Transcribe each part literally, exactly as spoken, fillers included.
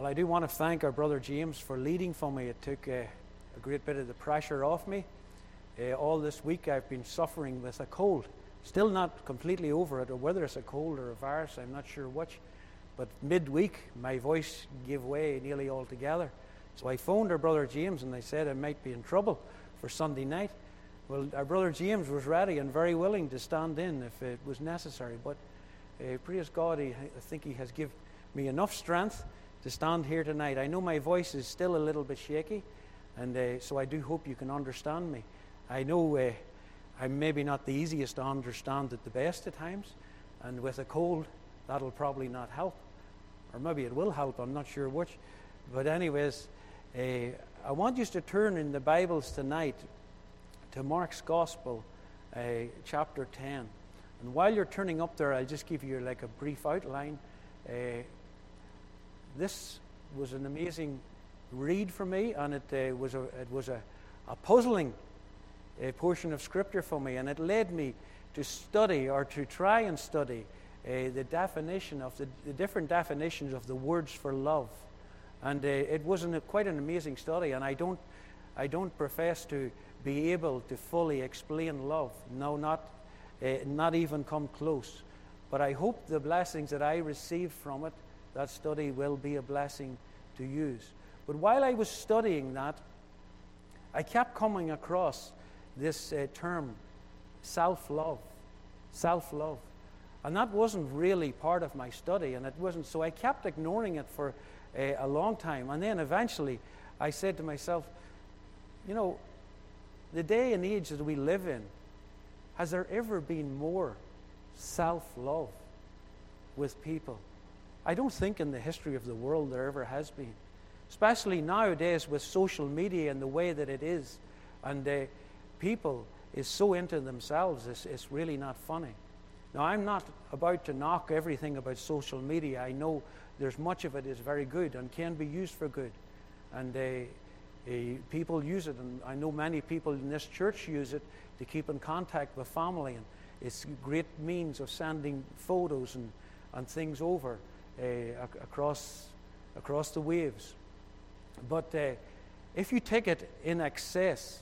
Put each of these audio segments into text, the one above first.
Well, I do want to thank our brother James for leading for me. It took uh, a great bit of the pressure off me. Uh, all this week I've been suffering with a cold. Still not completely over it, or whether it's a cold or a virus, I'm not sure which. But midweek, my voice gave way nearly altogether. So I phoned our brother James and I said I might be in trouble for Sunday night. Well, our brother James was ready and very willing to stand in if it was necessary. But uh, praise God, he, I think he has given me enough strength to stand here tonight. I know my voice is still a little bit shaky, and uh, so I do hope you can understand me. I know uh, I'm maybe not the easiest to understand at the best at times, and with a cold, that'll probably not help. Or maybe it will help, I'm not sure which. But anyways, uh, I want you to turn in the Bibles tonight to Mark's Gospel, uh, chapter ten. And while you're turning up there, I'll just give you like a brief outline. Uh, this was an amazing read for me, and it uh, was a it was a, a puzzling uh, portion of Scripture for me, and it led me to study or to try and study uh, the definition of the, the different definitions of the words for love. And uh, it was an, quite an amazing study, and I don't I don't profess to be able to fully explain love. No, not uh, not even come close. But I hope the blessings that I received from it, that study, will be a blessing to use. But while I was studying that, I kept coming across this uh, term, self-love. Self-love. And that wasn't really part of my study, and it wasn't. So I kept ignoring it for uh, a long time. And then eventually I said to myself, you know, the day and age that we live in, has there ever been more self-love with people? I don't think in the history of the world there ever has been. Especially nowadays with social media and the way that it is. And uh, people is so into themselves, it's, it's really not funny. Now, I'm not about to knock everything about social media. I know there's much of it is very good and can be used for good. And uh, uh, people use it, and I know many people in this church use it to keep in contact with family. And it's a great means of sending photos and, and things over uh, ac- across, across the waves. But uh, if you take it in excess,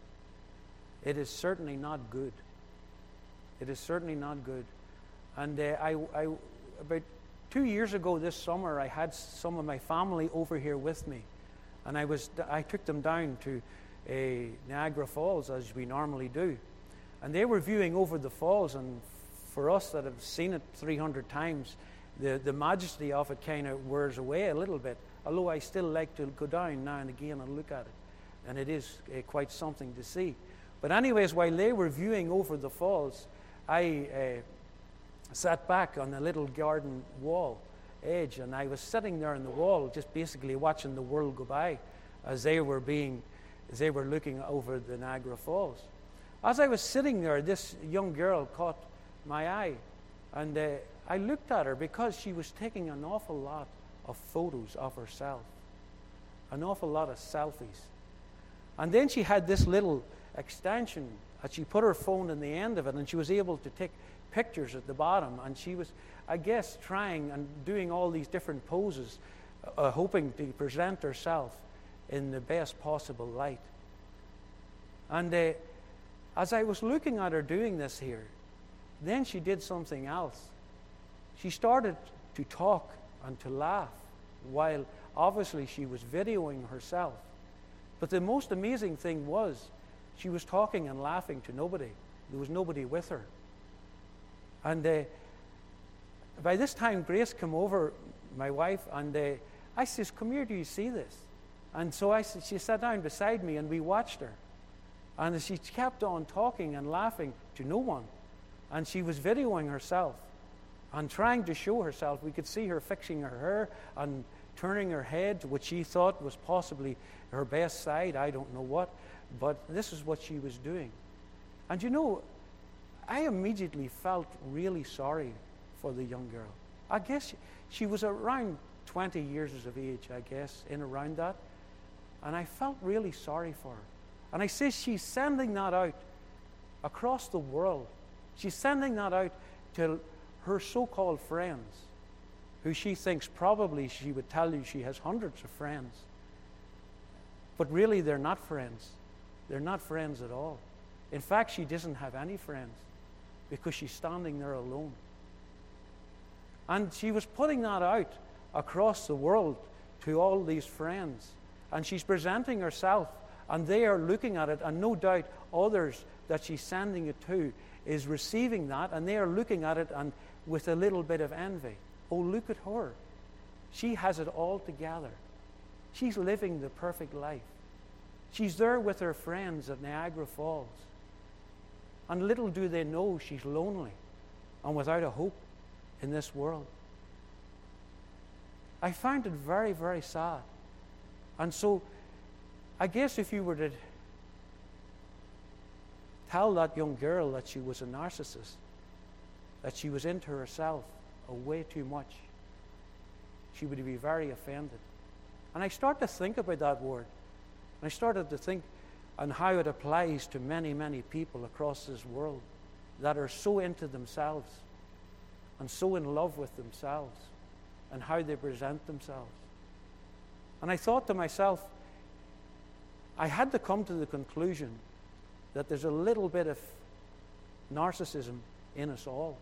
it is certainly not good. It is certainly not good. And uh, I, I, about two years ago this summer, I had some of my family over here with me. And I, was, I took them down to uh, Niagara Falls, as we normally do. And they were viewing over the falls, and for us that have seen it three hundred times, the, the majesty of it kind of wears away a little bit. Although I still like to go down now and again and look at it. And it is uh, quite something to see. But anyways, while they were viewing over the falls, I uh, sat back on a little garden wall edge, and I was sitting there on the wall just basically watching the world go by as they were being, as they were looking over the Niagara Falls. As I was sitting there, this young girl caught my eye, and uh, I looked at her because she was taking an awful lot of photos of herself, an awful lot of selfies. And then she had this little extension that she put her phone in the end of it, and she was able to take pictures at the bottom, and she was, I guess, trying and doing all these different poses, uh, hoping to present herself in the best possible light. And uh, as I was looking at her doing this here, then she did something else. She started to talk and to laugh, while obviously she was videoing herself. But the most amazing thing was, she was talking and laughing to nobody. There was nobody with her. And uh, by this time, Grace came over, my wife, and uh, I says, "Come here, do you see this?" And so I, she sat down beside me, and we watched her. And she kept on talking and laughing to no one. And she was videoing herself and trying to show herself. We could see her fixing her hair and turning her head to what she thought was possibly her best side. I don't know what. But this is what she was doing. And you know, I immediately felt really sorry for the young girl. I guess she, she was around twenty years of age, I guess, in around that. And I felt really sorry for her. And I say she's sending that out across the world. She's sending that out to her so-called friends. who she thinks probably she would tell you she has hundreds of friends. But really, they're not friends. They're not friends at all. In fact, she doesn't have any friends because she's standing there alone. And she was putting that out across the world to all these friends. And she's presenting herself, and they are looking at it, and no doubt others that she's sending it to is receiving that, and they are looking at it and with a little bit of envy. Oh, look at her. She has it all together. She's living the perfect life. She's there with her friends at Niagara Falls. And little do they know she's lonely and without a hope in this world. I find it very, very sad. And so, I guess if you were to tell that young girl that she was a narcissist, that she was into herself a way too much, she would be very offended. And I started to think about that word. And I started to think on how it applies to many, many people across this world that are so into themselves and so in love with themselves and how they present themselves. And I thought to myself, I had to come to the conclusion that there's a little bit of narcissism in us all.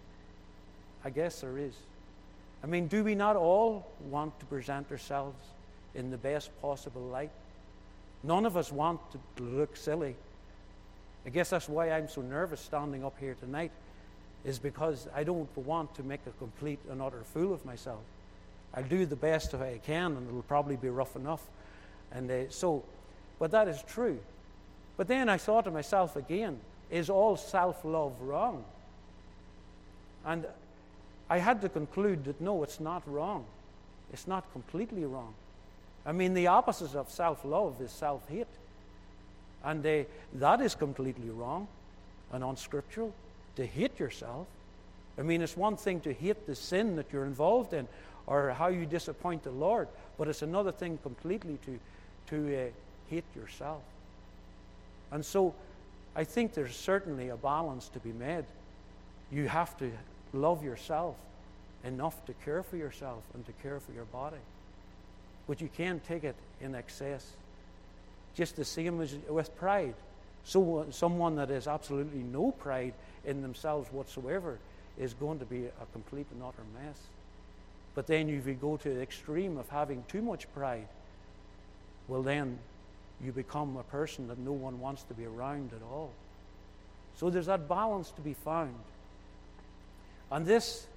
I guess there is. I mean, do we not all want to present ourselves in the best possible light? None of us want to look silly. I guess that's why I'm so nervous standing up here tonight, is because I don't want to make a complete and utter fool of myself. I'll do the best if I can, and it'll probably be rough enough. And uh, so, but that is true. But then I thought to myself again, is all self-love wrong? And I had to conclude that no, it's not wrong. It's not completely wrong. I mean, the opposite of self-love is self-hate. And uh, that is completely wrong and unscriptural, to hate yourself. I mean, it's one thing to hate the sin that you're involved in or how you disappoint the Lord, but it's another thing completely to, to uh, hate yourself. And so I think there's certainly a balance to be made. You have to love yourself enough to care for yourself and to care for your body. But you can't take it in excess. Just the same as with pride. So someone that has absolutely no pride in themselves whatsoever is going to be a complete and utter mess. But then if you go to the extreme of having too much pride, well then you become a person that no one wants to be around at all. So there's that balance to be found. And this,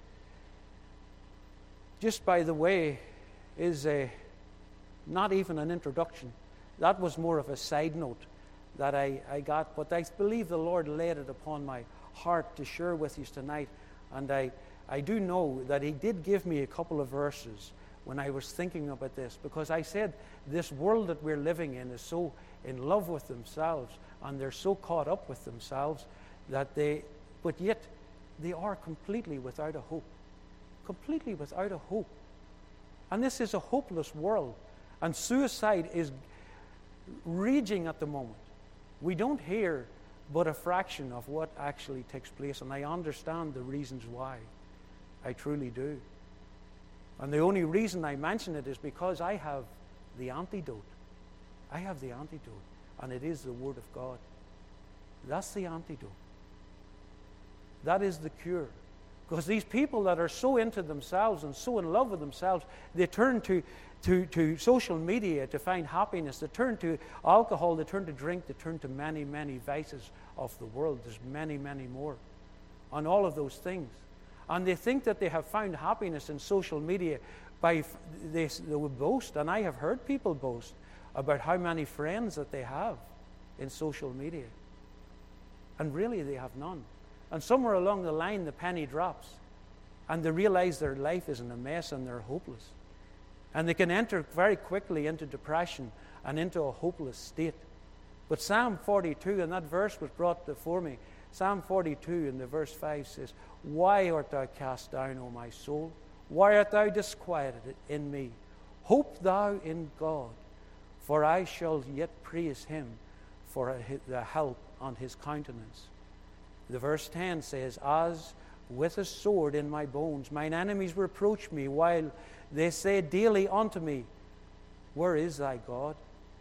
just by the way, is a not even an introduction. That was more of a side note that I, I got, but I believe the Lord laid it upon my heart to share with you tonight. And I, I do know that He did give me a couple of verses when I was thinking about this, because I said this world that we're living in is so in love with themselves, and they're so caught up with themselves that they, but yet they are completely without a hope. Completely without a hope. And this is a hopeless world. And suicide is raging at the moment. We don't hear but a fraction of what actually takes place, and I understand the reasons why. I truly do. And the only reason I mention it is because I have the antidote. I have the antidote, and it is the Word of God. That's the antidote. That is the cure. Because these people that are so into themselves and so in love with themselves, they turn to, to, to social media to find happiness. They turn to alcohol, they turn to drink, they turn to many, many vices of the world. There's many, many more. On all of those things. And they think that they have found happiness in social media by, they, they will boast, and I have heard people boast about how many friends that they have in social media. And really they have none. And somewhere along the line, the penny drops, and they realize their life is in a mess and they're hopeless. And they can enter very quickly into depression and into a hopeless state. But Psalm forty-two, and that verse was brought before me, Psalm forty-two in the verse five says, "Why art thou cast down, O my soul? Why art thou disquieted in me? Hope thou in God, for I shall yet praise Him for the help on His countenance." The verse ten says, "As with a sword in my bones. Mine enemies reproach me, while they say daily unto me, where is thy God?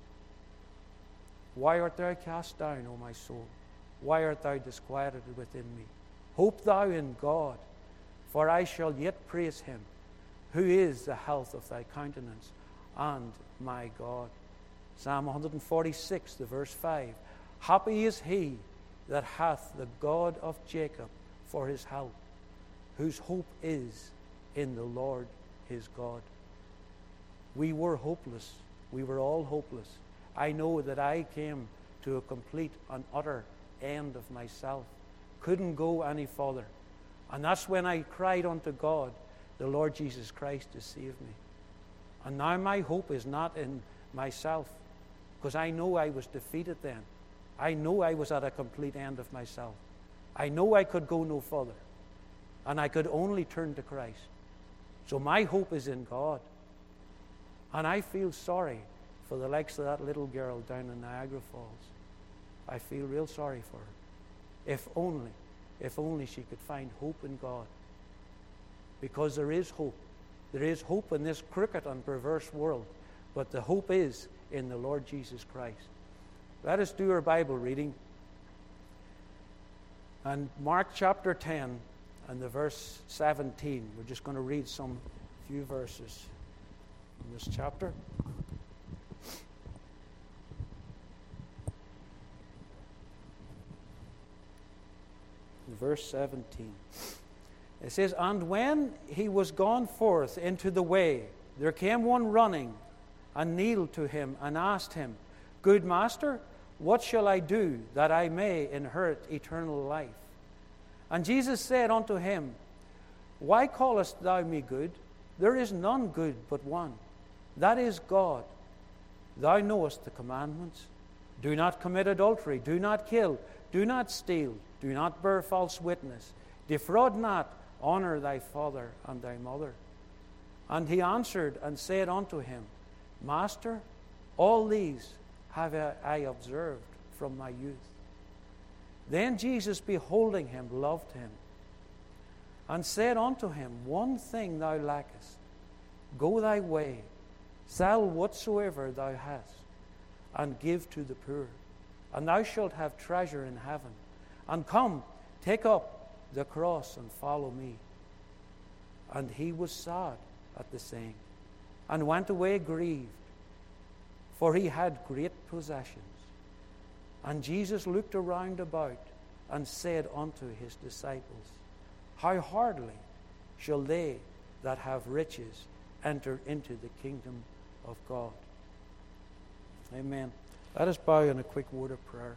Why art thou cast down, O my soul? Why art thou disquieted within me? Hope thou in God, for I shall yet praise him, who is the health of thy countenance and my God. Psalm one forty-six, the verse five. Happy is he that hath the God of Jacob for his help, whose hope is in the Lord his God. We were hopeless. We were all hopeless. I know that I came to a complete and utter end of myself. Couldn't go any further. And that's when I cried unto God, the Lord Jesus Christ, to save me. And now my hope is not in myself, because I know I was defeated then. I know I was at a complete end of myself. I know I could go no further. And I could only turn to Christ. So my hope is in God. And I feel sorry for the likes of that little girl down in Niagara Falls. I feel real sorry for her. If only, if only she could find hope in God. Because there is hope. There is hope in this crooked and perverse world. But the hope is in the Lord Jesus Christ. Let us do our Bible reading. And Mark chapter ten and the verse seventeen. We're just going to read some few verses in this chapter. Verse seventeen. It says, And when he was gone forth into the way, there came one running, and kneeled to him, and asked him, Good master, what shall I do that I may inherit eternal life? And Jesus said unto him, Why callest thou me good? There is none good but one, that is God. Thou knowest the commandments. Do not commit adultery, do not kill, do not steal, do not bear false witness, defraud not, honor thy father and thy mother. And he answered and said unto him, Master, all these have I observed from my youth. Then Jesus, beholding him, loved him, and said unto him, One thing thou lackest. Go thy way, sell whatsoever thou hast, and give to the poor, and thou shalt have treasure in heaven. And come, take up the cross and follow me. And he was sad at the saying, and went away grieved, for he had great possessions. And Jesus looked around about, and said unto his disciples, How hardly shall they that have riches enter into the kingdom of God? Amen. Let us bow in a quick word of prayer.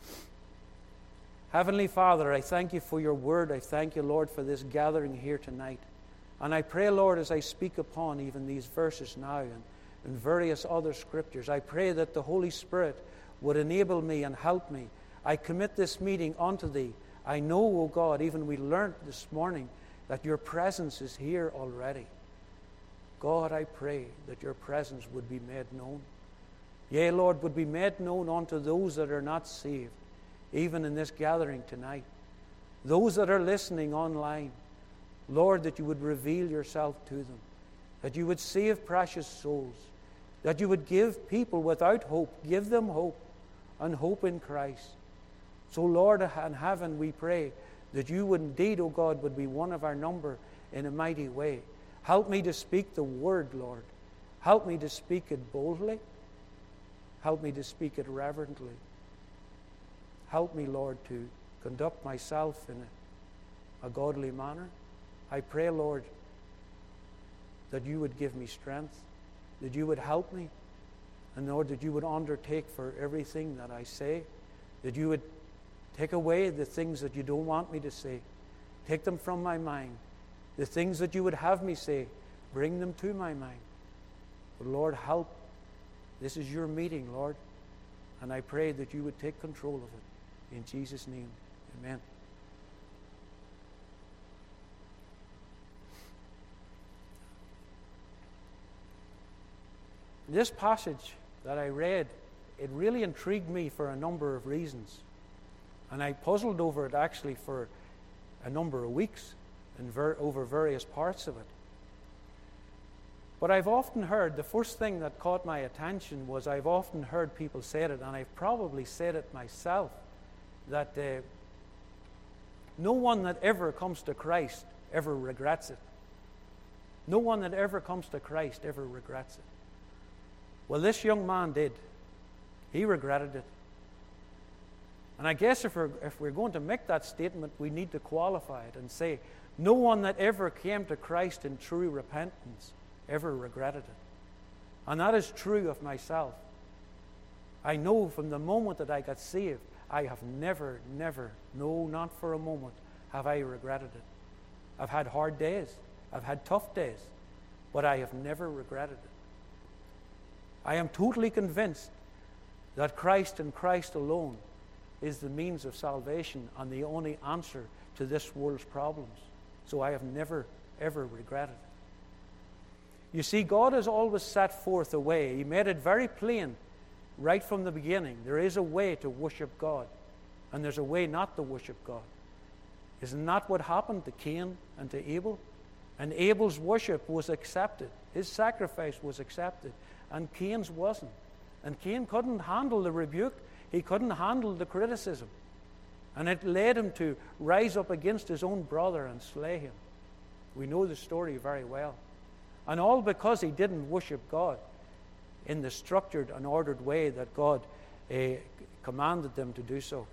Heavenly Father, I thank you for your word. I thank you, Lord, for this gathering here tonight. And I pray, Lord, as I speak upon even these verses now and, and various other scriptures, I pray that the Holy Spirit would enable me and help me. I commit this meeting unto thee. I know, O God, even we learned this morning that your presence is here already. God, I pray that your presence would be made known. Yea, Lord, would be made known unto those that are not saved, even in this gathering tonight. Those that are listening online, Lord, that you would reveal yourself to them, that you would save precious souls, that you would give people without hope, give them hope, and hope in Christ. So, Lord, in heaven we pray that you would indeed, O God, would be one of our number in a mighty way. Help me to speak the word, Lord. Help me to speak it boldly. Help me to speak it reverently. Help me, Lord, to conduct myself in a, a godly manner. I pray, Lord, that you would give me strength, that you would help me, and Lord, that you would undertake for everything that I say, that you would take away the things that you don't want me to say. Take them from my mind. The things that you would have me say, bring them to my mind. But Lord, help. This is your meeting, Lord, and I pray that you would take control of it. In Jesus' name, amen. This passage that I read, it really intrigued me for a number of reasons. And I puzzled over it actually for a number of weeks. in ver- over various parts of it. But I've often heard, the first thing that caught my attention was I've often heard people say it, and I've probably said it myself, that uh, no one that ever comes to Christ ever regrets it. No one that ever comes to Christ ever regrets it. Well, this young man did. He regretted it. And I guess if we're, if we're going to make that statement, we need to qualify it and say, no one that ever came to Christ in true repentance ever regretted it. And that is true of myself. I know from the moment that I got saved, I have never, never, no, not for a moment, have I regretted it. I've had hard days. I've had tough days. But I have never regretted it. I am totally convinced that Christ and Christ alone is the means of salvation and the only answer to this world's problems. So I have never, ever regretted it. You see, God has always set forth a way. He made it very plain right from the beginning. There is a way to worship God, and there's a way not to worship God. Isn't that what happened to Cain and to Abel? And Abel's worship was accepted. His sacrifice was accepted, and Cain's wasn't. And Cain couldn't handle the rebuke. He couldn't handle the criticism. And it led him to rise up against his own brother and slay him. We know the story very well. And all because he didn't worship God in the structured and ordered way that God uh, commanded them to do so.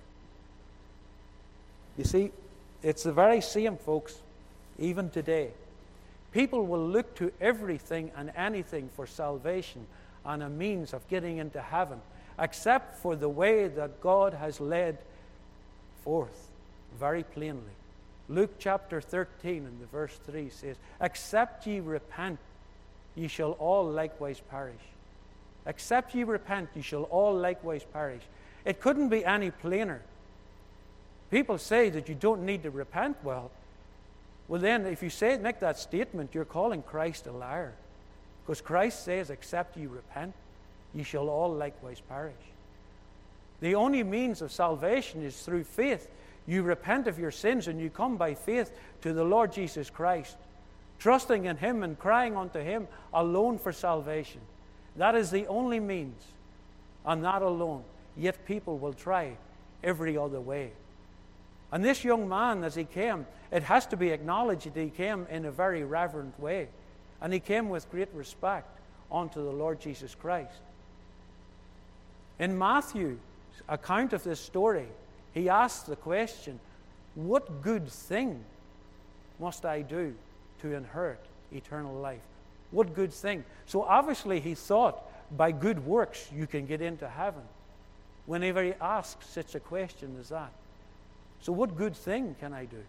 You see, it's the very same, folks, even today. People will look to everything and anything for salvation and a means of getting into heaven, except for the way that God has led forth very plainly. Luke chapter thirteen and the verse three says, "Except ye repent, ye shall all likewise perish." Except ye repent, ye shall all likewise perish. It couldn't be any plainer. People say that you don't need to repent. Well, well then, if you say make that statement, you're calling Christ a liar. Because Christ says, except ye repent, ye shall all likewise perish. The only means of salvation is through faith. You repent of your sins and you come by faith to the Lord Jesus Christ, trusting in Him and crying unto Him alone for salvation. That is the only means, and that alone. Yet people will try every other way. And this young man, as he came, it has to be acknowledged that he came in a very reverent way. And he came with great respect unto the Lord Jesus Christ. In Matthew's account of this story, he asks the question, what good thing must I do to inherit eternal life? What good thing? So obviously he thought by good works you can get into heaven. Whenever he asks such a question as that. So what good thing can I do?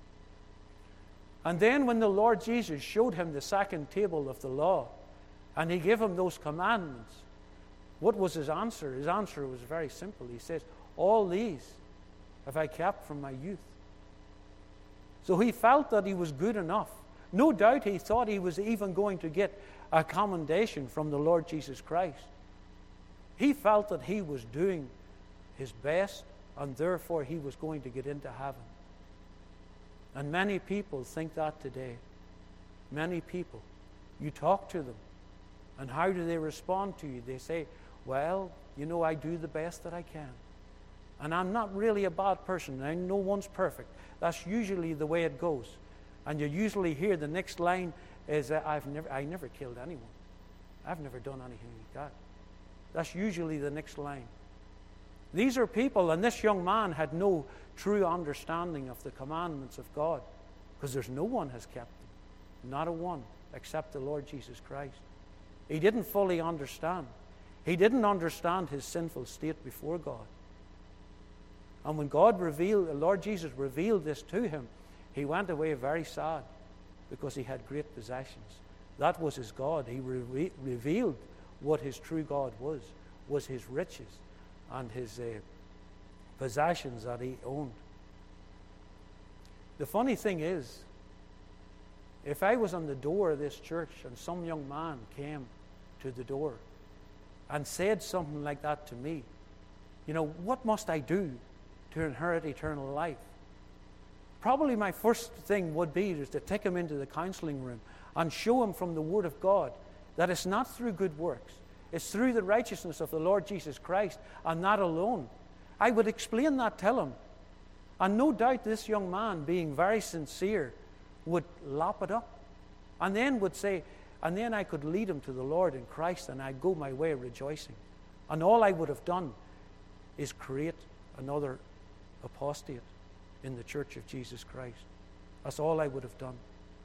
And then when the Lord Jesus showed him the second table of the law, and he gave him those commandments, what was his answer? His answer was very simple. He says, all these have I kept from my youth. So he felt that he was good enough. No doubt he thought he was even going to get a commendation from the Lord Jesus Christ. He felt that he was doing his best, and therefore he was going to get into heaven. And many people think that today. Many people. You talk to them, and how do they respond to you? They say, well, you know, I do the best that I can. And I'm not really a bad person. I know one's perfect. That's usually the way it goes. And you usually hear the next line is, uh, I've never, I never killed anyone. I've never done anything like that. That's usually the next line. These are people, and this young man had no true understanding of the commandments of God, because there's no one has kept them. Not a one, except the Lord Jesus Christ. He didn't fully understand. He didn't understand his sinful state before God. And when God revealed, the Lord Jesus revealed this to him, he went away very sad, because he had great possessions. That was his God. He re- revealed what his true God was, was his riches and his uh, possessions that he owned. The funny thing is, if I was on the door of this church and some young man came to the door and said something like that to me, you know, what must I do to inherit eternal life? probably my first thing would be is to take him into the counseling room and show him from the Word of God that it's not through good works. It's through the righteousness of the Lord Jesus Christ, and that alone. I would explain that to him. And no doubt this young man, being very sincere, would lap it up. And then would say, and then I could lead him to the Lord in Christ, and I'd go my way rejoicing. And all I would have done is create another apostate in the church of Jesus Christ. That's all I would have done.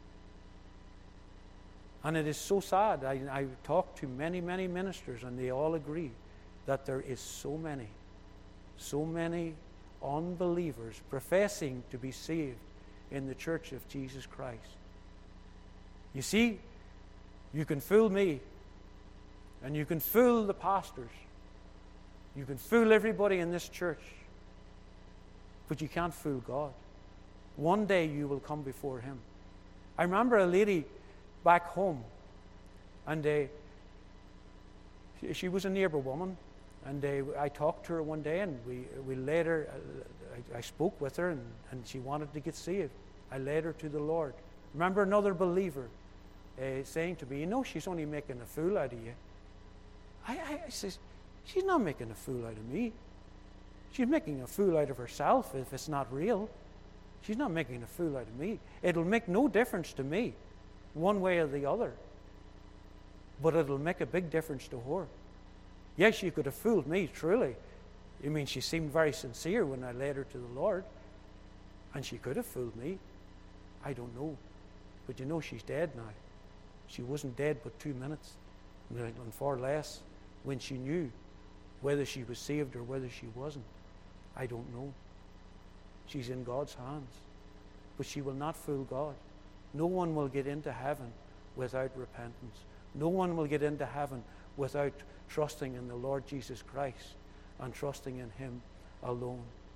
And it is so sad. I, I talked to many, many ministers, and they all agree that there is so many, so many unbelievers professing to be saved in the church of Jesus Christ. You see, you can fool me, and you can fool the pastors. You can fool everybody in this church, but you can't fool God. One day you will come before Him. I remember a lady back home, and uh, she, she was a neighbour woman, and uh, I talked to her one day, and we we led her. Uh, I, I spoke with her, and, and she wanted to get saved. I led her to the Lord. Remember another believer uh, saying to me, "You know, she's only making a fool out of you." I, I, I says, "She's not making a fool out of me. She's making a fool out of herself if it's not real. She's not making a fool out of me. It'll make no difference to me, one way or the other. But it'll make a big difference to her. Yes, she could have fooled me, truly. I mean, she seemed very sincere when I led her to the Lord. And she could have fooled me. I don't know. But you know, she's dead now. She wasn't dead but two minutes, and far less, when she knew whether she was saved or whether she wasn't. I don't know. She's in God's hands. But she will not fool God. No one will get into heaven without repentance. No one will get into heaven without trusting in the Lord Jesus Christ and trusting in Him alone.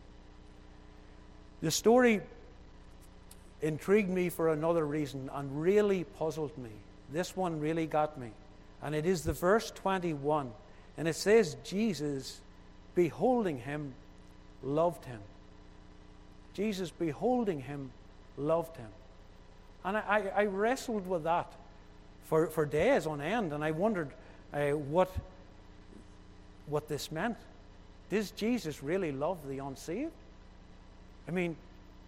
The story intrigued me for another reason and really puzzled me. This one really got me. And it is the verse twenty-one. And it says, Jesus, beholding him, loved him. Jesus, beholding him, loved him. And I, I wrestled with that for, for days on end, and I wondered uh, what, what this meant. Does Jesus really love the unsaved? I mean,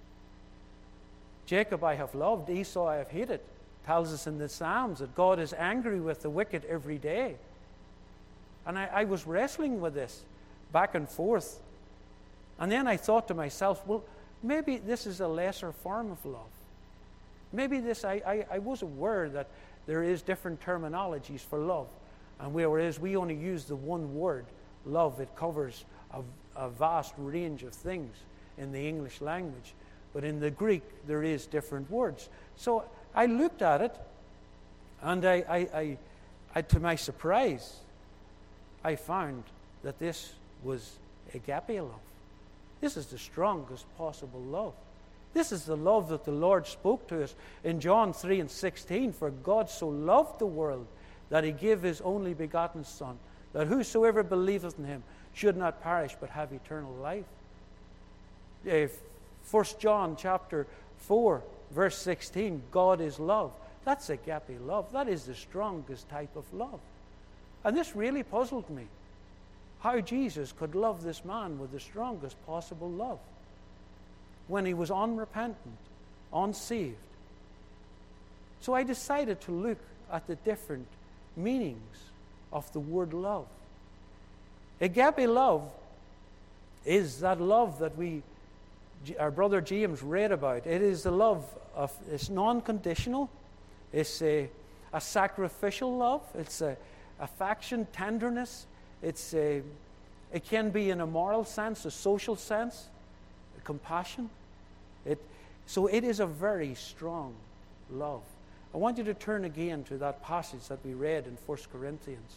Jacob I have loved, Esau I have hated. Tells us in the Psalms that God is angry with the wicked every day. And I, I was wrestling with this back and forth. And then I thought to myself, well, maybe this is a lesser form of love. Maybe this, I, I, I was aware that there is different terminologies for love. And whereas we only use the one word, love, it covers a, a vast range of things in the English language. But in the Greek, there is different words. So I looked at it, and I, I, I, I to my surprise, I found that this was agape love. This is the strongest possible love. This is the love that the Lord spoke to us in John three and sixteen. For God so loved the world that He gave His only begotten Son, that whosoever believeth in Him should not perish but have eternal life. If First John chapter four, verse sixteen, God is love. That's agape love. That is the strongest type of love. And this really puzzled me. How Jesus could love this man with the strongest possible love when he was unrepentant, unsaved. So I decided to look at the different meanings of the word love. Agape love is that love that we, our brother James read about. It is the love of, it's non-conditional. It's a, a sacrificial love. It's a affection, tenderness. It's a, it can be in a moral sense, a social sense, a compassion. It, so it is a very strong love. I want you to turn again to that passage that we read in First Corinthians.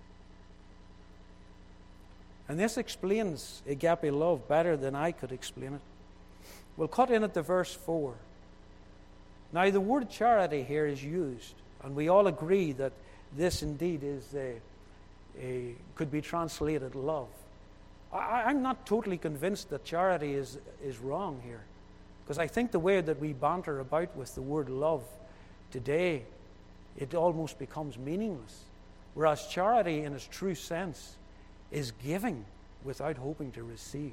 And this explains agape love better than I could explain it. We'll cut in at the verse four. Now the word charity here is used, and we all agree that this indeed is a, a could be translated love. I, I'm not totally convinced that charity is, is wrong here. Because I think the way that we banter about with the word love today, it almost becomes meaningless. Whereas charity, in its true sense, is giving without hoping to receive.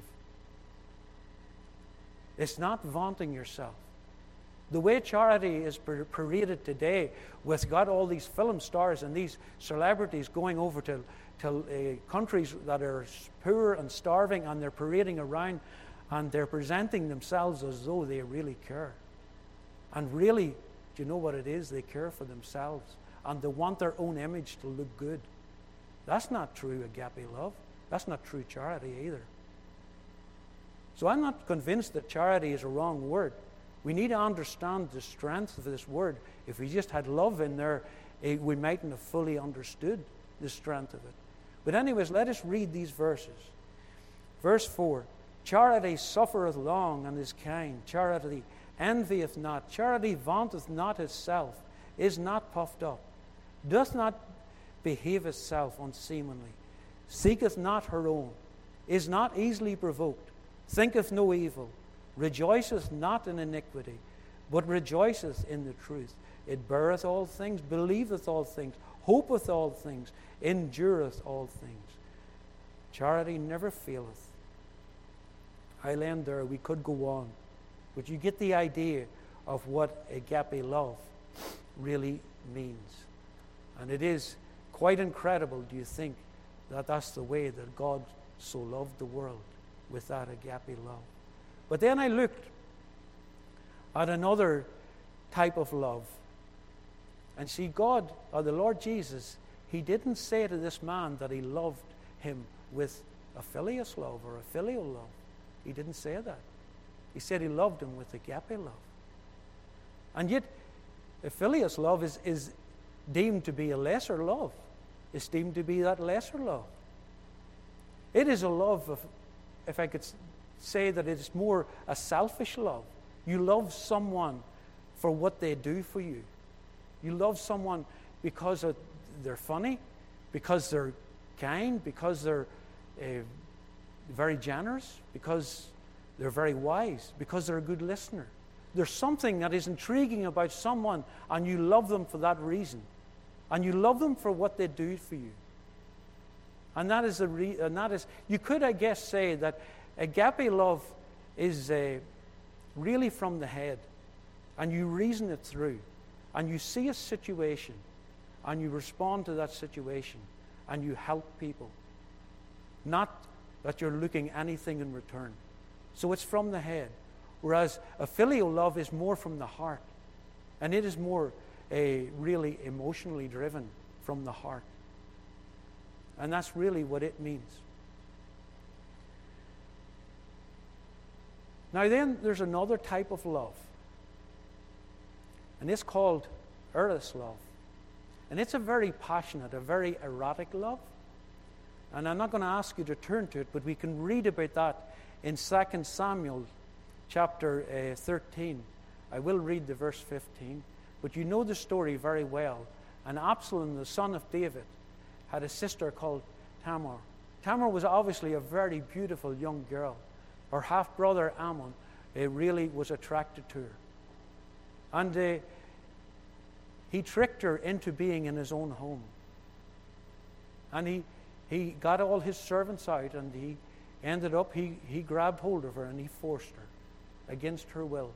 It's not vaunting yourself. The way charity is paraded today, with got all these film stars and these celebrities going over to, to uh, countries that are poor and starving, and they're parading around and they're presenting themselves as though they really care. And really, do you know what it is? They care for themselves, and they want their own image to look good. That's not true agape love. That's not true charity either. So I'm not convinced that charity is a wrong word. We need to understand the strength of this word. If we just had love in there, eh, we mightn't have fully understood the strength of it. But anyways, let us read these verses. Verse four, charity suffereth long and is kind. Charity envieth not. Charity vaunteth not itself, is not puffed up, doth not behave itself unseemly, seeketh not her own, is not easily provoked, thinketh no evil, rejoiceth not in iniquity, but rejoiceth in the truth. It beareth all things, believeth all things, hopeth all things, endureth all things. Charity never faileth. I'll end there. We could go on. But you get the idea of what agape love really means. And it is quite incredible, do you think, that that's the way that God so loved the world, with that agape love. But then I looked at another type of love. And see, God, or the Lord Jesus, he didn't say to this man that he loved him with a philios love or a filial love. He didn't say that. He said he loved him with agape love. And yet, a philios love is, is deemed to be a lesser love. It's deemed to be that lesser love. It is a love of, if I could say that it's more a selfish love. You love someone for what they do for you. You love someone because of, they're funny, because they're kind, because they're uh, very generous, because they're very wise, because they're a good listener. There's something that is intriguing about someone, and you love them for that reason. And you love them for what they do for you. And that is, a re- and that is you could, I guess, say that agape love is uh, really from the head. And you reason it through. And you see a situation, and you respond to that situation, and you help people. Not that you're looking anything in return. So it's from the head. Whereas a filial love is more from the heart. And it is more a really emotionally driven from the heart. And that's really what it means. Now then, there's another type of love. And it's called eros love. And it's a very passionate, a very erotic love. And I'm not going to ask you to turn to it, but we can read about that in Second Samuel chapter uh, thirteen. I will read the verse fifteen. But you know the story very well. And Absalom, the son of David, had a sister called Tamar. Tamar was obviously a very beautiful young girl. Her half-brother Ammon uh, really was attracted to her. And uh, he tricked her into being in his own home. And he, he got all his servants out, and he ended up, he, he grabbed hold of her and he forced her against her will.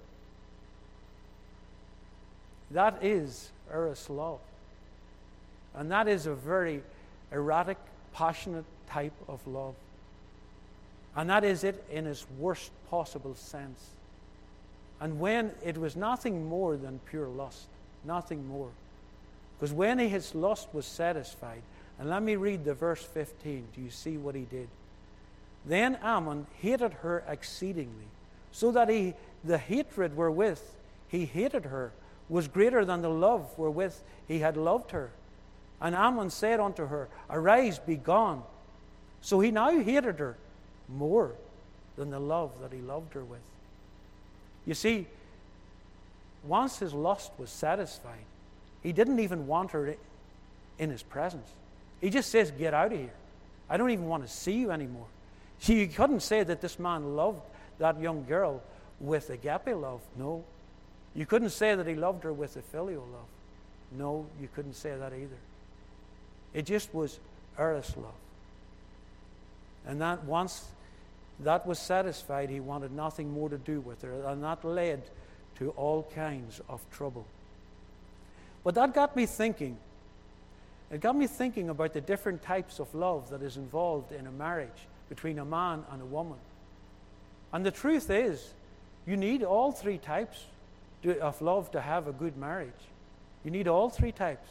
That is eros love. And that is a very erotic, passionate type of love. And that is it in its worst possible sense. And when it was nothing more than pure lust, nothing more. Because when his lust was satisfied, and let me read the verse fifteen, do you see what he did? Then Ammon hated her exceedingly, so that he, the hatred wherewith he hated her was greater than the love wherewith he had loved her. And Ammon said unto her, Arise, be gone. So he now hated her more than the love that he loved her with. You see, once his lust was satisfied, he didn't even want her in his presence. He just says, get out of here. I don't even want to see you anymore. See, you couldn't say that this man loved that young girl with agape love. No. You couldn't say that he loved her with a filial love. No, you couldn't say that either. It just was eros love. And that once that was satisfied, he wanted nothing more to do with her. And that led to all kinds of trouble. But that got me thinking. It got me thinking about the different types of love that is involved in a marriage between a man and a woman. And the truth is, you need all three types of love to have a good marriage. You need all three types.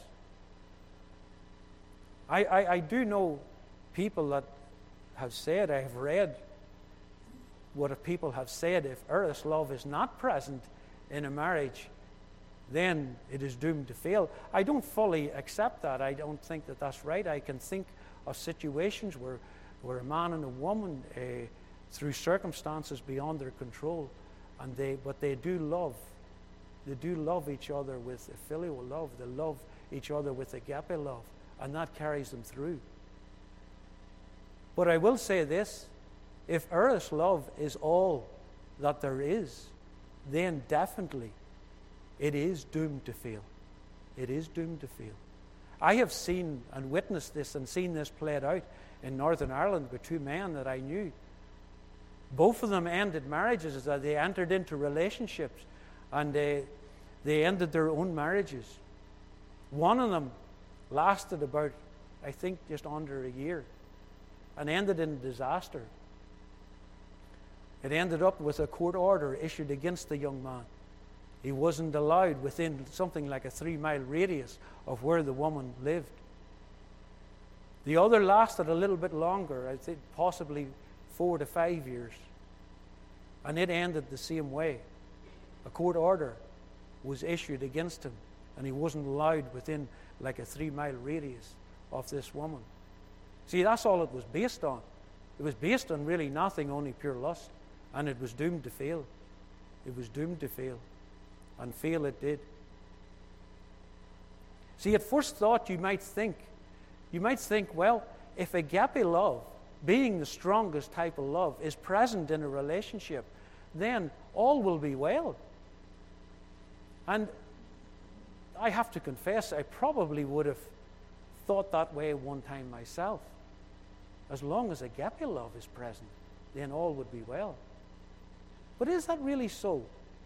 I, I, I do know people that have said, I have read what people have said, if eros love is not present in a marriage, then it is doomed to fail. I don't fully accept that. I don't think that that's right. I can think of situations where, where a man and a woman, uh, through circumstances beyond their control, and they, but they do love. They do love each other with a filial love. They love each other with agape love, and that carries them through. But I will say this, if eros love is all that there is, then definitely it is doomed to fail. It is doomed to fail. I have seen and witnessed this and seen this played out in Northern Ireland with two men that I knew. Both of them ended marriages. They entered into relationships and they, they ended their own marriages. One of them lasted about, I think, just under a year and ended in disaster. It ended up with a court order issued against the young man. He wasn't allowed within something like a three-mile radius of where the woman lived. The other lasted a little bit longer, I think possibly four to five years. And it ended the same way. A court order was issued against him, and he wasn't allowed within like a three-mile radius of this woman. See, that's all it was based on. It was based on really nothing, only pure lust. And it was doomed to fail. It was doomed to fail. And fail it did. See, at first thought you might think, you might think, well, if agape love, being the strongest type of love, is present in a relationship, then all will be well. And I have to confess, I probably would have thought that way one time myself. As long as agape love is present, then all would be well. But is that really so?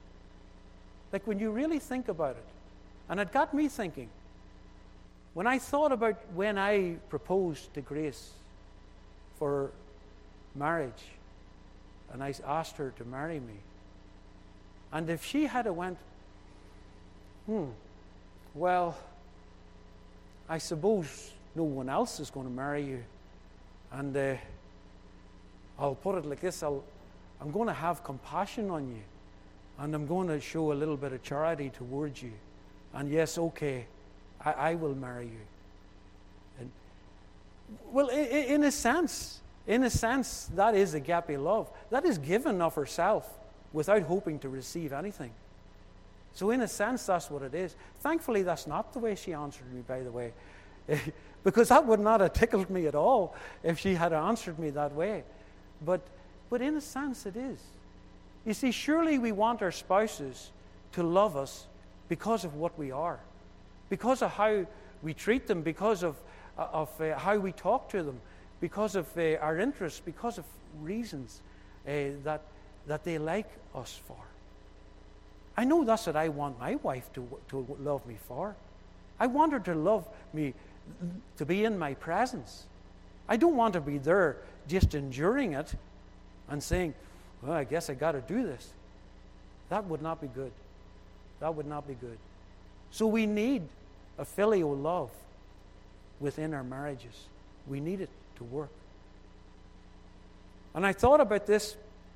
Like when you really think about it, and it got me thinking, when I thought about when I proposed to Grace for marriage, and I asked her to marry me, and if she had a went, hmm, well, I suppose no one else is going to marry you, and uh, I'll put it like this, I'll, I'm going to have compassion on you, and I'm going to show a little bit of charity towards you. And yes, okay, I, I will marry you. And, well, in, in a sense, in a sense, that is agape love. That is given of herself without hoping to receive anything. So in a sense, that's what it is. Thankfully, that's not the way she answered me, by the way. Because that would not have tickled me at all if she had answered me that way. But, but in a sense, it is. You see, surely we want our spouses to love us because of what we are, because of how we treat them, because of, of uh, how we talk to them, because of uh, our interests, because of reasons uh, that, that they like us for. I know that's what I want my wife to, to love me for. I want her to love me, to be in my presence. I don't want to be there just enduring it and saying, well, I guess I got to do this. That would not be good. That would not be good. So we need a filial love within our marriages. We need it to work. And I thought about this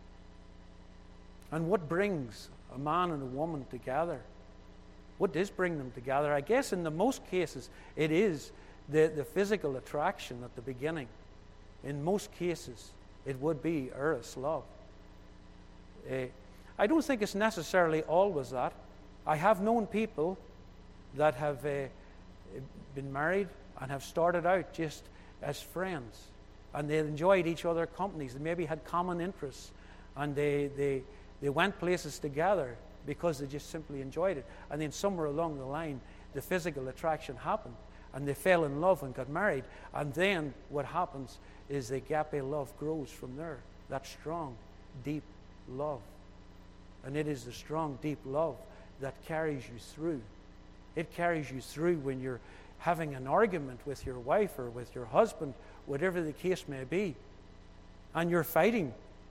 and what brings a man and a woman together. What does bring them together? I guess in the most cases it is the, the physical attraction at the beginning. In most cases it would be eros love. Uh, I don't think it's necessarily always that. I have known people that have uh, been married and have started out just as friends, and they enjoyed each other's companies. They maybe had common interests, and they they They went places together because they just simply enjoyed it. And then somewhere along the line, the physical attraction happened, and they fell in love and got married. And then what happens is the agape love grows from there. That strong, deep love. And it is the strong, deep love that carries you through. It carries you through when you're having an argument with your wife or with your husband, whatever the case may be, and you're fighting,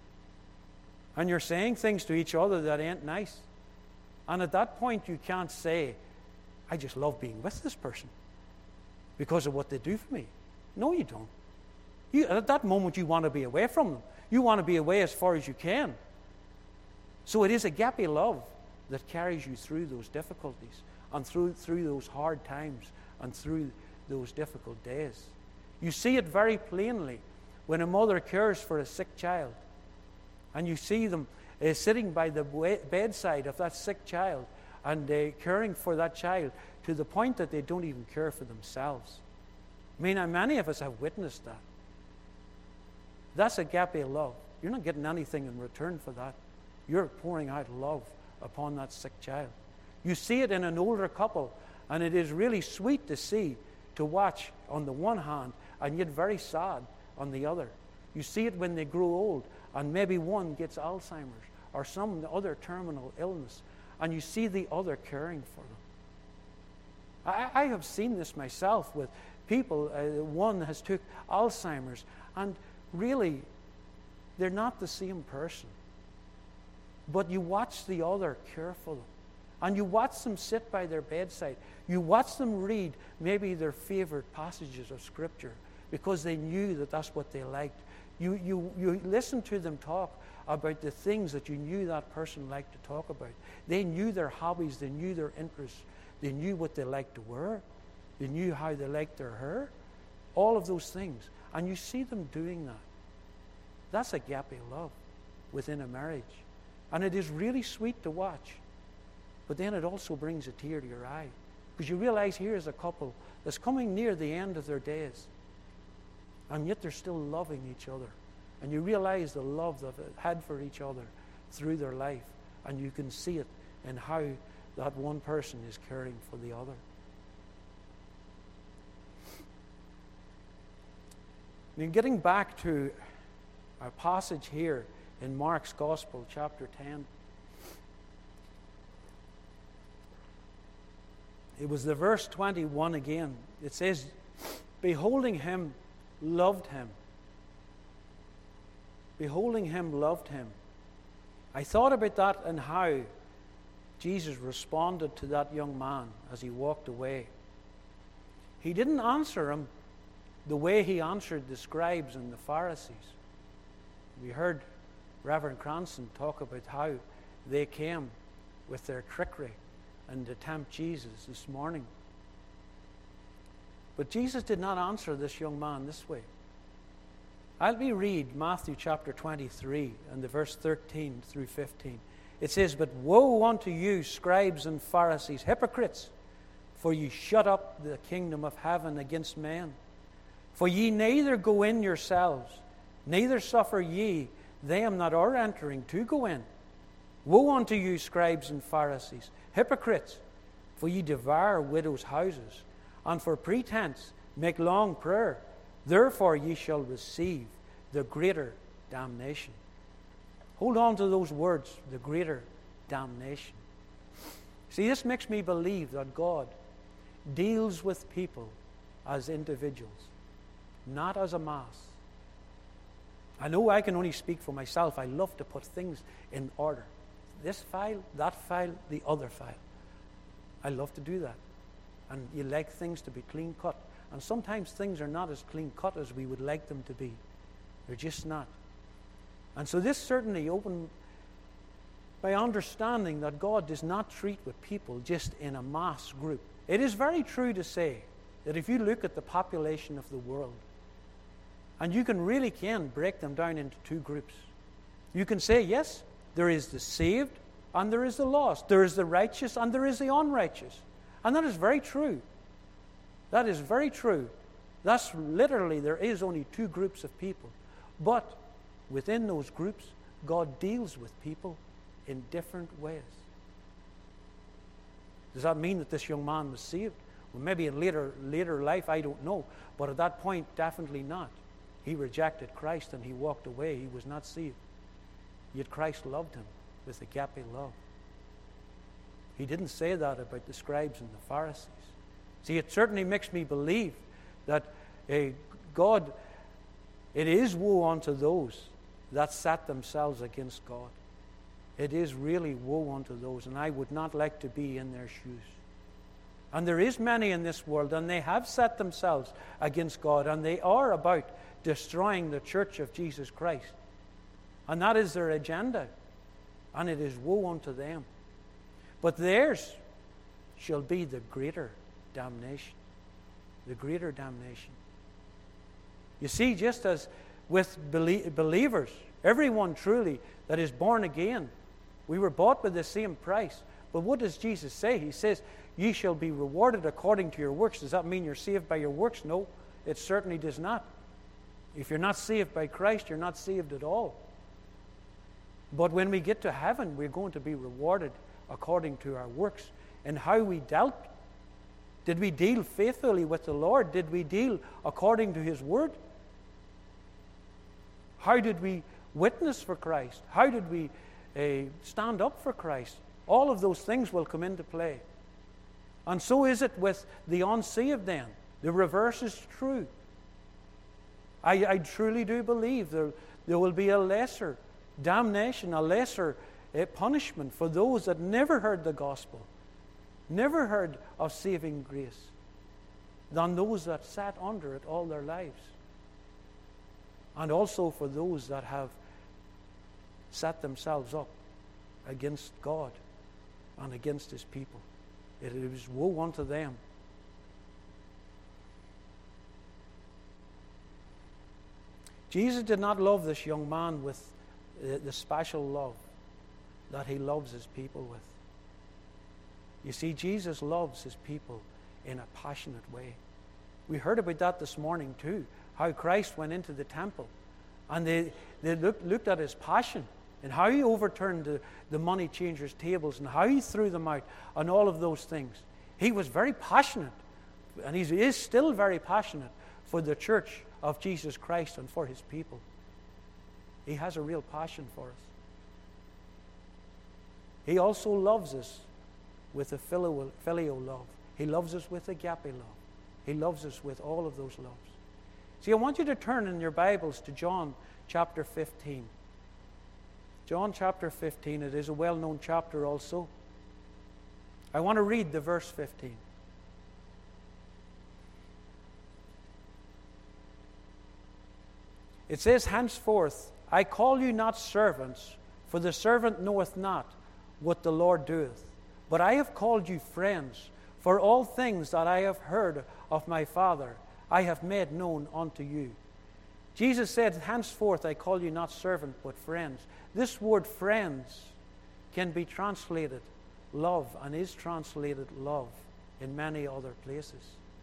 and you're saying things to each other that ain't nice. And at that point, you can't say, I just love being with this person because of what they do for me. No, you don't. You, at that moment, you want to be away from them. You want to be away as far as you can. So it is agape love that carries you through those difficulties and through, through those hard times and through those difficult days. You see it very plainly when a mother cares for a sick child, and you see them uh, sitting by the bedside of that sick child and uh, caring for that child to the point that they don't even care for themselves. I mean, and many of us have witnessed that. That's agape love. You're not getting anything in return for that. You're pouring out love upon that sick child. You see it in an older couple, and it is really sweet to see, to watch on the one hand, and yet very sad on the other. You see it when they grow old, and maybe one gets Alzheimer's or some other terminal illness, and you see the other caring for them. I, I have seen this myself with people. Uh, one has took Alzheimer's, and really, they're not the same person. But you watch the other care for them. And you watch them sit by their bedside. You watch them read maybe their favorite passages of Scripture because they knew that that's what they liked. You, you, you listen to them talk about the things that you knew that person liked to talk about. They knew their hobbies. They knew their interests. They knew what they liked to wear. They knew how they liked their hair. All of those things. And you see them doing that. That's agape love within a marriage. And it is really sweet to watch. But then it also brings a tear to your eye. Because you realize here is a couple that's coming near the end of their days. And yet they're still loving each other. And you realize the love that they had for each other through their life. And you can see it in how that one person is caring for the other. Now, getting back to our passage here in Mark's Gospel, chapter ten. It was the verse twenty-one again. It says, beholding him, loved him. Beholding him, loved him. I thought about that and how Jesus responded to that young man as he walked away. He didn't answer him the way he answered the scribes and the Pharisees. We heard Reverend Cranston talk about how they came with their trickery and to tempt Jesus this morning. But Jesus did not answer this young man this way. I'll be read Matthew chapter twenty-three and the verse thirteen through fifteen. It says, but woe unto you, scribes and Pharisees, hypocrites, for ye shut up the kingdom of heaven against men. For ye neither go in yourselves, neither suffer ye them that are entering to go in. Woe unto you, scribes and Pharisees, hypocrites, for ye devour widows' houses, and for pretense make long prayer. Therefore ye shall receive the greater damnation. Hold on to those words, the greater damnation. See, this makes me believe that God deals with people as individuals, not as a mass. I know I can only speak for myself. I love to put things in order. This file, that file, the other file. I love to do that. And you like things to be clean cut. And sometimes things are not as clean cut as we would like them to be. They're just not. And so this certainly opened by understanding that God does not treat with people just in a mass group. It is very true to say that if you look at the population of the world, and you can really can break them down into two groups. You can say, yes, there is the saved and there is the lost. There is the righteous and there is the unrighteous. And that is very true. That is very true. That's literally, there is only two groups of people. But within those groups, God deals with people in different ways. Does that mean that this young man was saved? Well, maybe in later, later life, I don't know. But at that point, definitely not. He rejected Christ and he walked away. He was not saved. Yet Christ loved him with agape love. He didn't say that about the scribes and the Pharisees. See, it certainly makes me believe that uh, God, it is woe unto those that set themselves against God. It is really woe unto those, and I would not like to be in their shoes. And there is many in this world, and they have set themselves against God, and they are about destroying the church of Jesus Christ. And that is their agenda, and it is woe unto them. But theirs shall be the greater damnation. The greater damnation. You see, just as with belie- believers, everyone truly that is born again, we were bought with the same price. But what does Jesus say? He says, ye shall be rewarded according to your works. Does that mean you're saved by your works? No, it certainly does not. If you're not saved by Christ, you're not saved at all. But when we get to heaven, we're going to be rewarded according to our works and how we dealt. Did we deal faithfully with the Lord? Did we deal according to His Word? How did we witness for Christ? How did we uh, stand up for Christ? All of those things will come into play. And so is it with the unsaved then. The reverse is true. I, I truly do believe there, there will be a lesser damnation, a lesser uh, punishment for those that never heard the gospel, never heard of saving grace, than those that sat under it all their lives. And also for those that have set themselves up against God and against His people. It is woe unto them. Jesus did not love this young man with the, the special love that He loves His people with. You see, Jesus loves His people in a passionate way. We heard about that this morning too, how Christ went into the temple and they, they looked, looked at His passion and how He overturned the, the money changers' tables and how He threw them out and all of those things. He was very passionate, and He is still very passionate for the church of Jesus Christ and for His people. He has a real passion for us. He also loves us with a filial, filial love. He loves us with agape love. He loves us with all of those loves. See, I want you to turn in your Bibles to John chapter fifteen. John chapter fifteen, it is a well-known chapter also. I want to read the verse fifteen. It says, henceforth, I call you not servants, for the servant knoweth not what the Lord doeth. But I have called you friends, for all things that I have heard of my Father, I have made known unto you. Jesus said, henceforth I call you not servant, but friends. This word friends can be translated love, and is translated love in many other places.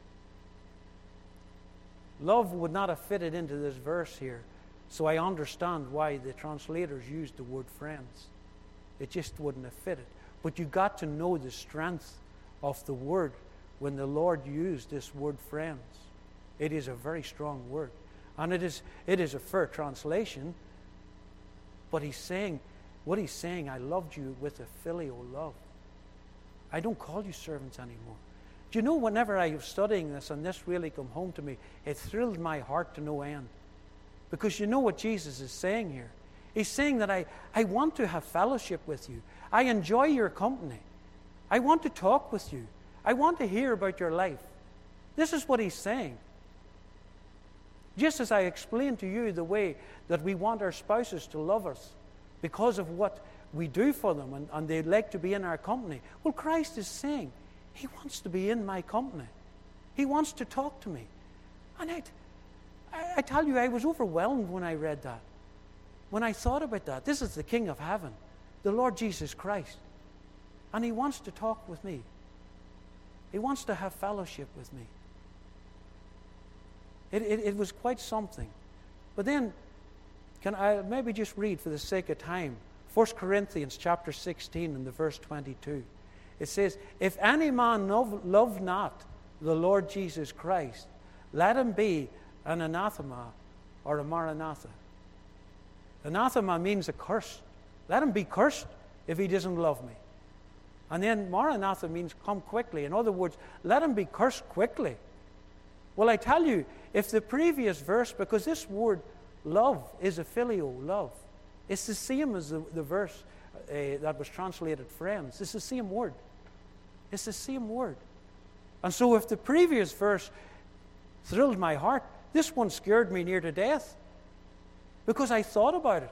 Love would not have fitted into this verse here, so I understand why the translators used the word friends. It just wouldn't have fitted. But you got to know the strength of the word when the Lord used this word friends. It is a very strong word. And it is, it is a fair translation. But he's saying, what he's saying, I loved you with a filial love. I don't call you servants anymore. Do you know, whenever I was studying this and this really come home to me, it thrilled my heart to no end. Because you know what Jesus is saying here? He's saying that I, I want to have fellowship with you. I enjoy your company. I want to talk with you. I want to hear about your life. This is what he's saying. Just as I explained to you the way that we want our spouses to love us because of what we do for them, and, and they like to be in our company. Well, Christ is saying, He wants to be in my company. He wants to talk to me. And I, I, I tell you, I was overwhelmed when I read that. When I thought about that, this is the King of Heaven, the Lord Jesus Christ. And He wants to talk with me. He wants to have fellowship with me. It, it, it was quite something. But then, can I maybe just read for the sake of time First Corinthians chapter sixteen and the verse twenty-two. It says, if any man love, love not the Lord Jesus Christ, let him be an anathema or a maranatha. Anathema means a curse. Let him be cursed if he doesn't love me. And then maranatha means come quickly. In other words, let him be cursed quickly. Well, I tell you, if the previous verse, because this word love is a filial love. It's the same as the, the verse uh, that was translated friends. It's the same word. It's the same word. And so if the previous verse thrilled my heart, this one scared me near to death because I thought about it.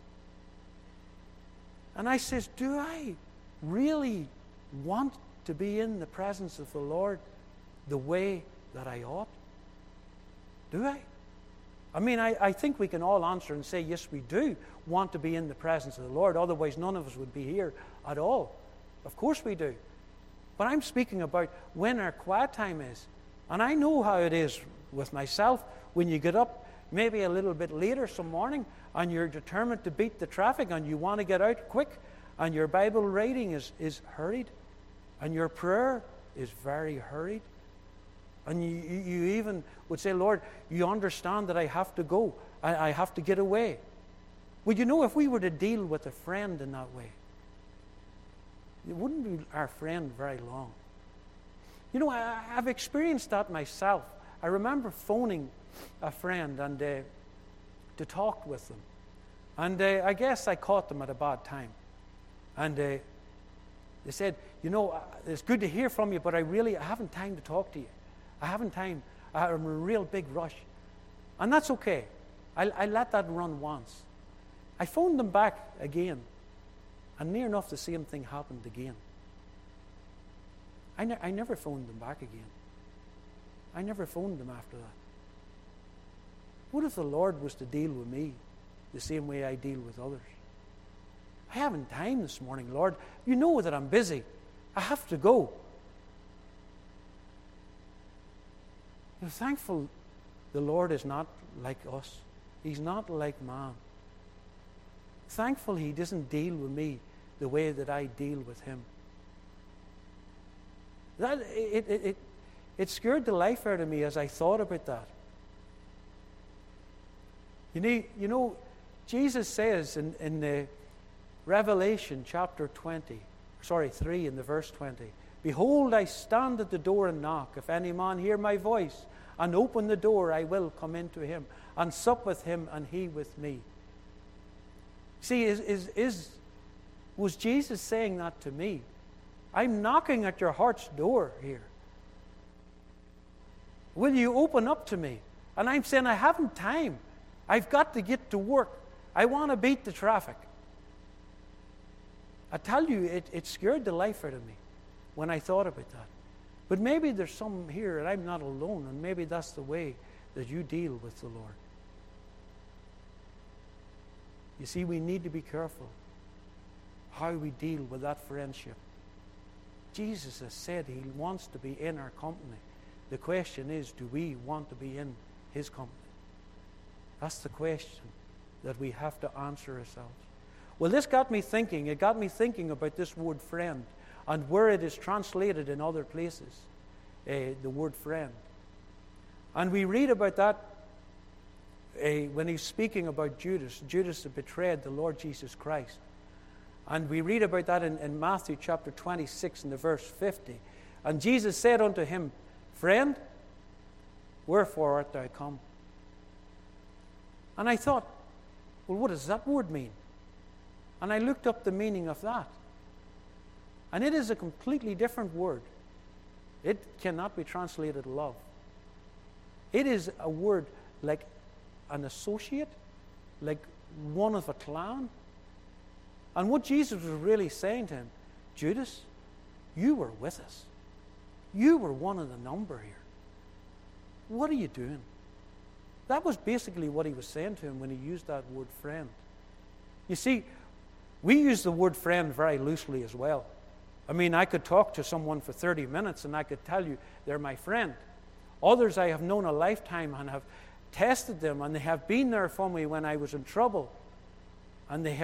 And I says, do I really want to be in the presence of the Lord the way that I ought? Do I? I mean, I, I think we can all answer and say, yes, we do want to be in the presence of the Lord. Otherwise, none of us would be here at all. Of course we do. But I'm speaking about when our quiet time is. And I know how it is with myself when you get up maybe a little bit later some morning and you're determined to beat the traffic and you want to get out quick and your Bible reading is, is hurried and your prayer is very hurried. And you, you even would say, Lord, you understand that I have to go. I, I have to get away. Well, you know, if we were to deal with a friend in that way, it wouldn't be our friend very long. You know, I, I've experienced that myself. I remember phoning a friend and uh, to talk with them. And uh, I guess I caught them at a bad time. And uh, they said, you know, it's good to hear from you, but I really I haven't time to talk to you. I haven't time. I'm in a real big rush. And that's okay. I, I let that run once. I phoned them back again. And near enough the same thing happened again. I, ne- I never phoned them back again. I never phoned them after that. What if the Lord was to deal with me the same way I deal with others? I haven't time this morning, Lord. You know that I'm busy. I have to go. I'm thankful the Lord is not like us. He's not like man. Thankful He doesn't deal with me the way that I deal with Him. That it, it, it, it scared the life out of me as I thought about that. You know, you know Jesus says in, in the Revelation chapter twenty, sorry, three in the verse twenty, behold, I stand at the door and knock. If any man hear my voice and open the door, I will come into him and sup with him and he with me. See, is, is, is, was Jesus saying that to me? I'm knocking at your heart's door here. Will you open up to me? And I'm saying, I haven't time. I've got to get to work. I want to beat the traffic. I tell you, it, it scared the life out of me when I thought about that. But maybe there's some here and I'm not alone, and maybe that's the way that you deal with the Lord. You see, we need to be careful how we deal with that friendship. Jesus has said He wants to be in our company. The question is, do we want to be in His company? That's the question that we have to answer ourselves. Well, this got me thinking. It got me thinking about this word friend and where it is translated in other places, uh, the word friend. And we read about that uh, when He's speaking about Judas. Judas had betrayed the Lord Jesus Christ. And we read about that in, in Matthew chapter twenty-six and the verse fifty. And Jesus said unto him, Friend, wherefore art thou come? And I thought, well, what does that word mean? And I looked up the meaning of that. And it is a completely different word. It cannot be translated love. It is a word like an associate, like one of a clan. And what Jesus was really saying to him, Judas, you were with us. You were one of the number here. What are you doing? That was basically what He was saying to him when He used that word friend. You see, we use the word friend very loosely as well. I mean, I could talk to someone for thirty minutes and I could tell you they're my friend. Others I have known a lifetime and have tested them, and they have been there for me when I was in trouble. And they have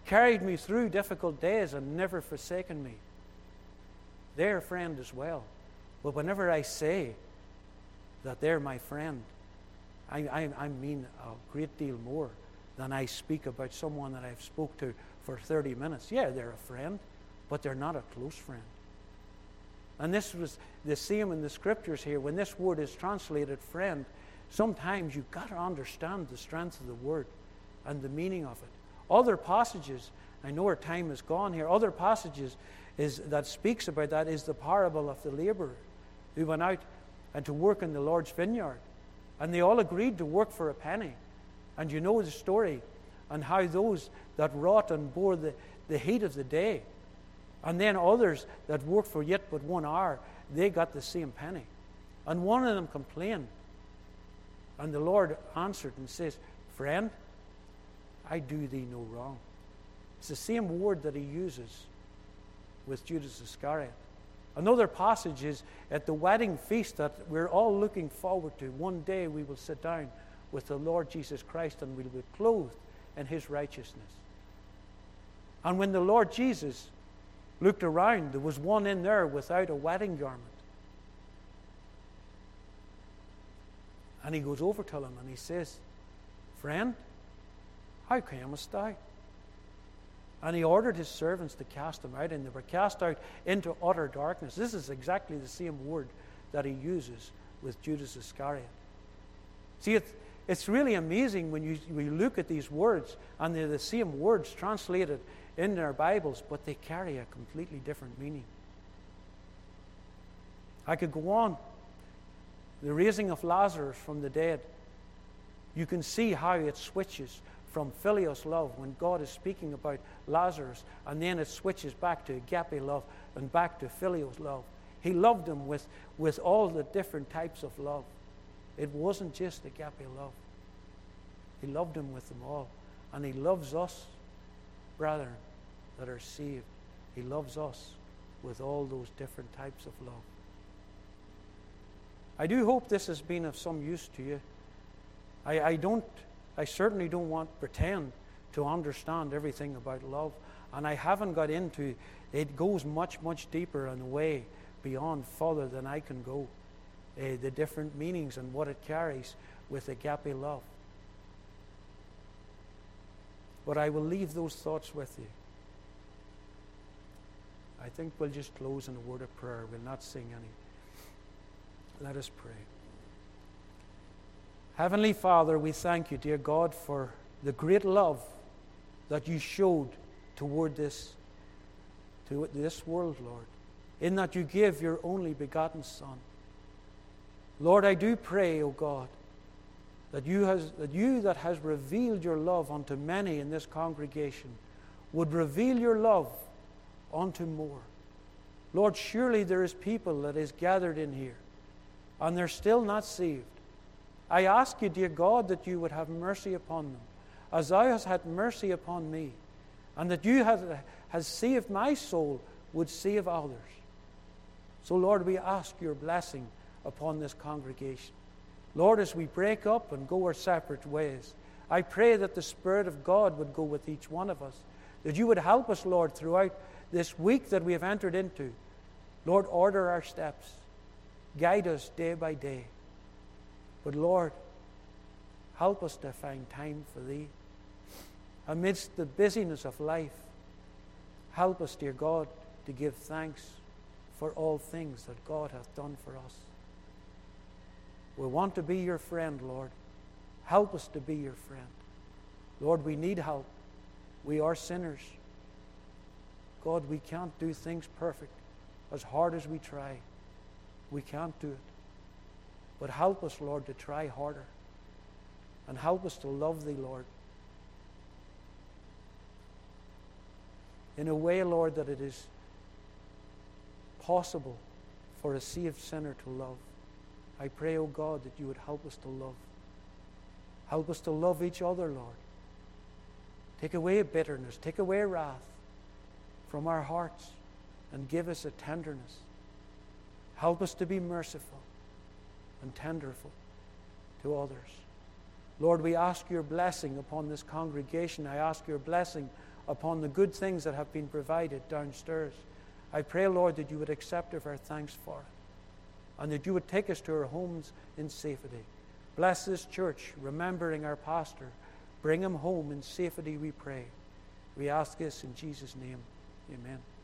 carried me through difficult days and never forsaken me. They're a friend as well. But whenever I say that they're my friend, I, I, I mean a great deal more than I speak about someone that I've spoke to for thirty minutes. Yeah, they're a friend, but they're not a close friend. And this was the same in the scriptures here. When this word is translated friend, sometimes you've got to understand the strength of the word and the meaning of it. Other passages, I know our time is gone here, other passages is, that speaks about that is the parable of the laborer who went out and to work in the Lord's vineyard. And they all agreed to work for a penny. And you know the story and how those that wrought and bore the, the heat of the day, and then others that worked for yet but one hour, they got the same penny. And one of them complained. And the Lord answered and says, friend, I do thee no wrong. It's the same word that he uses with Judas Iscariot. Another passage is at the wedding feast that we're all looking forward to. One day we will sit down with the Lord Jesus Christ and we'll be clothed in his righteousness. And when the Lord Jesus looked around, there was one in there without a wedding garment. And he goes over to him and he says, friend, how camest thou? And he ordered his servants to cast him out, and they were cast out into utter darkness. This is exactly the same word that he uses with Judas Iscariot. See, it, it's really amazing when you, when you look at these words, and they're the same words translated in their Bibles, but they carry a completely different meaning. I could go on. The raising of Lazarus from the dead. You can see how it switches from Phileos love when God is speaking about Lazarus, and then it switches back to agape love and back to Phileos love. He loved them with, with all the different types of love. It wasn't just agape love. He loved them with them all. And he loves us, brethren, that are saved. He loves us with all those different types of love. I do hope this has been of some use to you. I, I don't I certainly don't want to pretend to understand everything about love. And I haven't got into, it goes much, much deeper and way beyond further than I can go. Uh, the different meanings and what it carries with agape love. But I will leave those thoughts with you. I think we'll just close in a word of prayer. We'll not sing any. Let us pray. Heavenly Father, we thank you, dear God, for the great love that you showed toward this, to this world, Lord, in that you gave your only begotten Son. Lord, I do pray, O God, that you, has, that you that has revealed your love unto many in this congregation would reveal your love unto more. Lord, surely there is people that is gathered in here, and they're still not saved. I ask you, dear God, that you would have mercy upon them, as thou hast had mercy upon me, and that you have, has saved my soul, would save others. So, Lord, we ask your blessing upon this congregation. Lord, as we break up and go our separate ways, I pray that the Spirit of God would go with each one of us, that you would help us, Lord, throughout this week that we have entered into. Lord, order our steps. Guide us day by day. But Lord, help us to find time for thee. Amidst the busyness of life, help us, dear God, to give thanks for all things that God hath done for us. We want to be your friend, Lord. Help us to be your friend. Lord, we need help. We are sinners. God, we can't do things perfect. As hard as we try, we can't do it. But help us, Lord, to try harder. And help us to love thee, Lord, in a way, Lord, that it is possible for a saved sinner to love. I pray, O God, that you would help us to love. Help us to love each other, Lord. Take away bitterness, take away wrath from our hearts, and give us a tenderness. Help us to be merciful and tenderful to others. Lord, we ask your blessing upon this congregation. I ask your blessing upon the good things that have been provided downstairs. I pray, Lord, that you would accept of our thanks for it, and that you would take us to our homes in safety. Bless this church, remembering our pastor. Bring him home in safety, we pray. We ask this in Jesus' name. Amen.